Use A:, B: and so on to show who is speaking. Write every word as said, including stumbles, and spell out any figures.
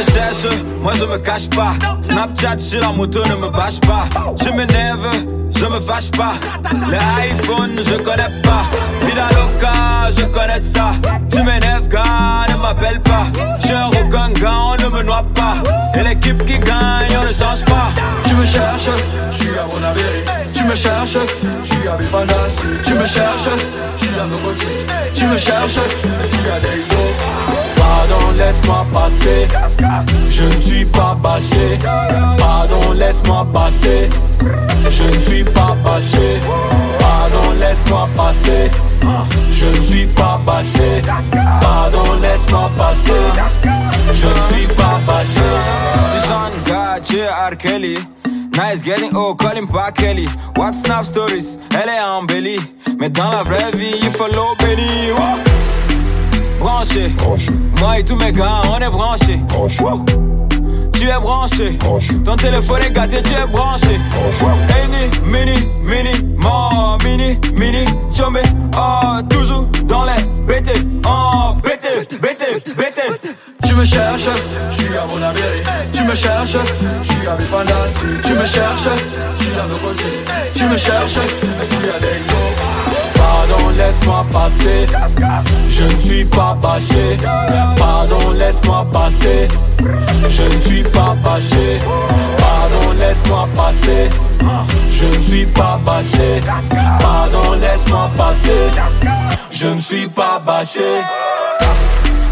A: cherches, moi je me cache pas. Snapchat sur la moto ne me bâche pas. Je m'énerve, je me fâche pas. Le iPhone je connais pas. Vida loca, je connais ça. Tu m'énerves gars, ne m'appelle pas. Je suis un requin gars, on ne me noie pas. Et l'équipe qui gagne, on ne change pas.
B: Tu me cherches, je suis à Bonaveri. Tu me cherches, je suis à Bipandas. Tu me cherches, je suis à Nogoti. Tu me cherches, je suis à Deido.
C: Pardon, laisse-moi passer. Je ne suis pas bâché. Pardon, laisse-moi passer. Je ne suis pas bâché. Pardon, laisse-moi passer. Je ne suis pas bâché. Pardon, laisse-moi passer. Je ne suis pas bâché.
A: This on God, yeah, R. Kelly. Nice getting oh, call him pas Kelly. What snap stories, elle est embellie. Mais dans la vraie vie, il faut l'eau bénie. Oh. Branché, moi et tous mes gars, on est branchés. Tu es branché, branché. Ton téléphone est gâté, tu es branché. Eni, mini, mini, mon mini, mini, chomé. Oh, toujours dans les B T. Oh, B T, B T, B T.
B: Tu me cherches, je suis à Bonaveri. Tu me cherches, je suis à Bipandas. Tu me cherches, je suis à Nogoti. Tu me cherches, je suis à Deido.
C: Pardon, laisse-moi passer. Je ne suis pas bâché. Pardon, laisse-moi passer. Je ne suis pas bâché. Pardon, laisse-moi passer. Je ne suis pas bâché. Pardon, laisse-moi passer. Je ne suis pas bâché.